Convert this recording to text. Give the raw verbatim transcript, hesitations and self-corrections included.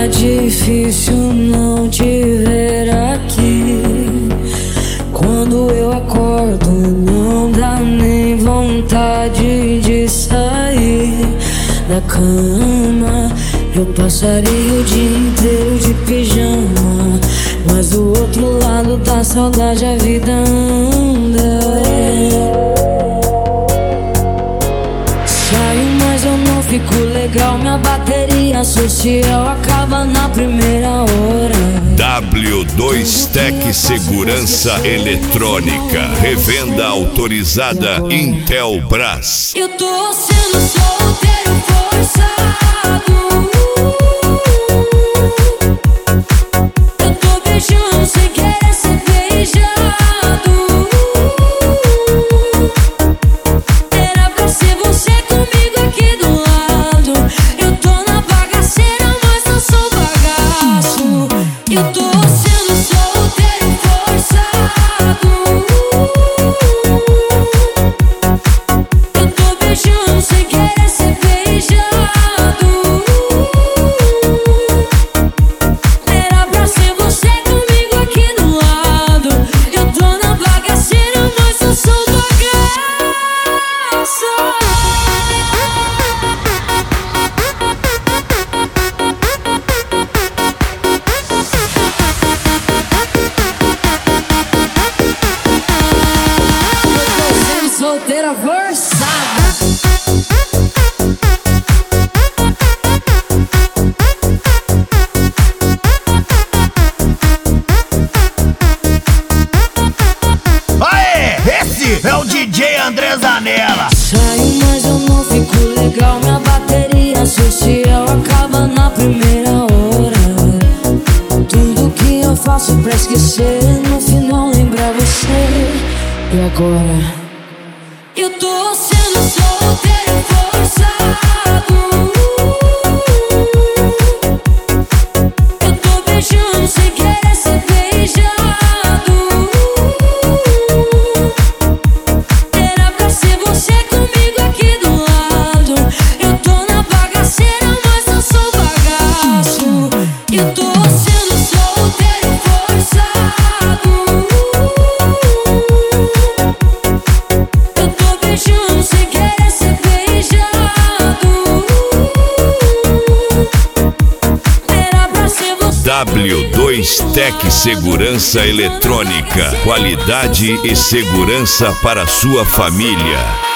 difícil não te ver aqui. Quando eu acordo não dá nem vontade de sair da cama. Eu passaria o dia inteiro de pijama, mas do outro lado da saudade a vida anda. Saio, mas eu não fico legal. Minha bateria social acaba na primeira hora. W dois Tech Segurança Eletrônica. Revenda autorizada Intelbras. Eu tô sendo solteiro forçado. Eu tô beijando sem querer ser beijado. Era pra ser você comigo aqui do lado. Eu tô na bagaceira, mas não sou bagaço. Eu tô sendo solteiro forçado. Eu tô beijando sem querer ser beijado. Era pra ser você comigo aqui do lado. Eu tô na bagaceira, mas eu sou bagaço. Solteira forçada. Aê, esse é o D J André Zanella. Saio, mas eu não fico legal. Minha bateria social acaba na primeira hora. Tudo que eu faço pra esquecer, no final lembrar você. E agora? Eu tô sendo solteiro forçado. Eu tô beijando sem querer ser beijado. Era pra ser você comigo aqui do lado. Eu tô na bagaceira, mas não sou bagaço. Eu tô sendo solteiro forçado. Beijando sem querer ser beijado. Era pra ser você. W dois Tech Segurança Eletrônica. Qualidade e segurança para sua família.